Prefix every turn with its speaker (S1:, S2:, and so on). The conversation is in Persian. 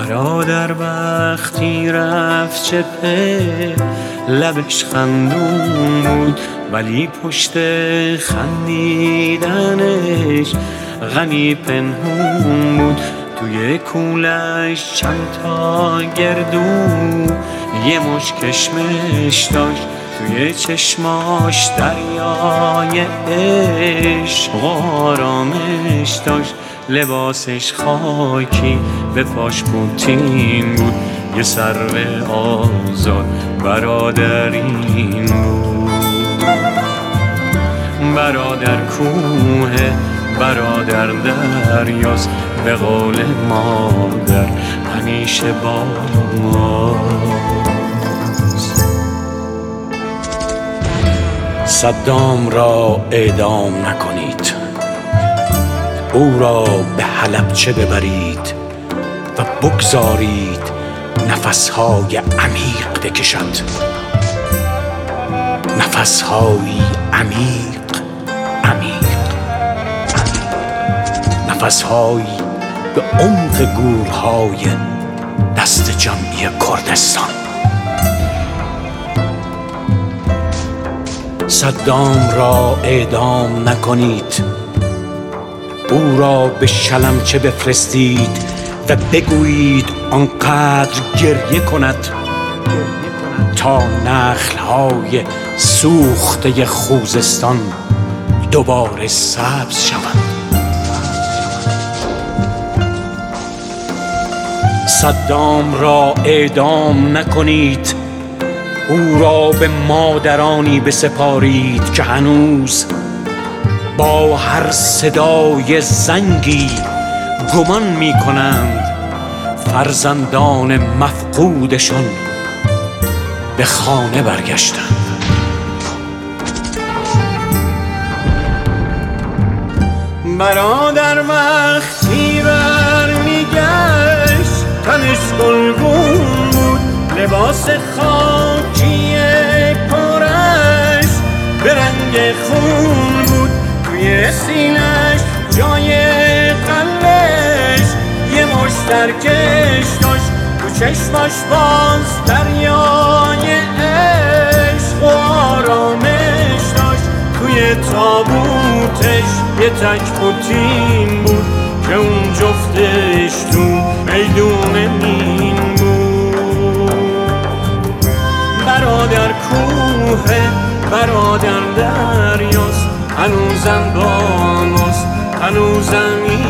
S1: برادر وقتی رفت چپه لبش خندون بود، ولی پشت خندیدنش غمی پنهون بود. توی کولش چند تا گردو یه مش کشمش داشت، توی چشماش دریای عشق آرامش داشت. لباسش خاکی به پاش پوتین بود، یه سرو آزاد برادرین بود. برادر کوه، برادر دریاست، به قول مادر همیشه با ماست. صدام را اعدام نکنید، او را به حلبچه ببرید و بگذارید نفسهای عمیق بکشد. نفسهایی عمیق عمیق، نفسهایی به عمق گورهای دست جمعی کردستان. صدام را اعدام نکنید، او را به شلمچه بفرستید و بگویید آنقدر گریه کند تا نخلهای سوخته خوزستان دوباره سبز شوند. صدام را اعدام نکنید، او را به مادرانی بسپارید که هنوز با هر صدای زنگی گمان می کنند فرزندان مفقودشان به خانه برگشتند. برادر وقتی برمیگشت تنش گلگون بود، لباس خاکی پرش به رنگ خون بود. توی سینش جای قلبش یه مش ترکش داشت، تو چشماش باز دریای عشق و آرامش داشت. توی تابوتش یه تک پوتین بود که اون جفتش تو میدون مین بود. برادر کوه، برادر دریاست، هنوزم با ماست، هنوزم